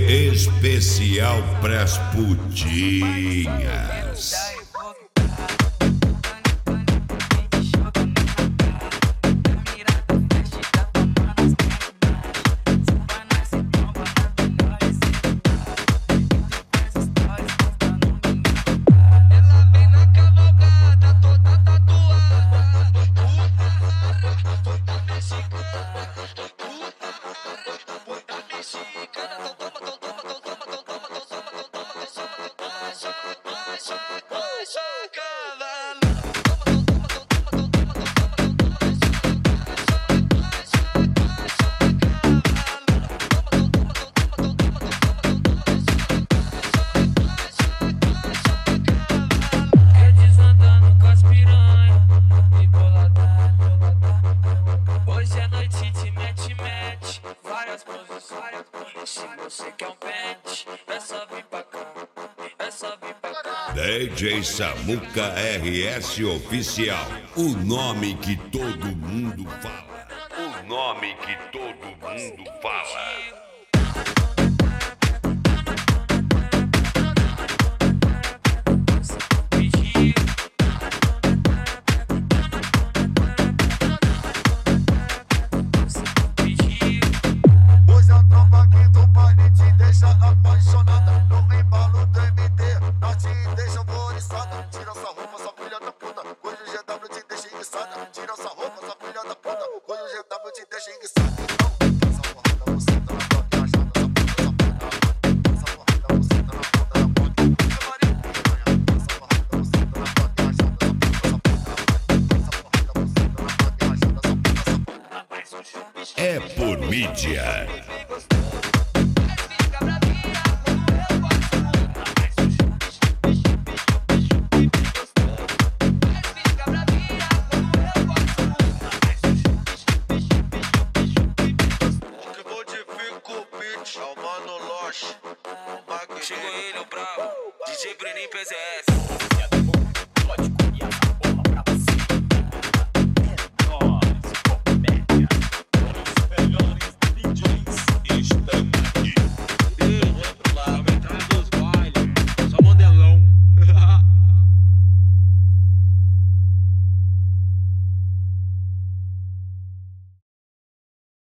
Especial pras putinhas. Hoje é noite de mete, várias posições. Se você quer um pente, é só vir pra cá, é só vir pra cá. DJ Samuca RS Oficial, o nome que todo mundo fala. O nome que todo mundo fala. É por mídia. Chegou ele, o brabo, DJ Breninho PZS.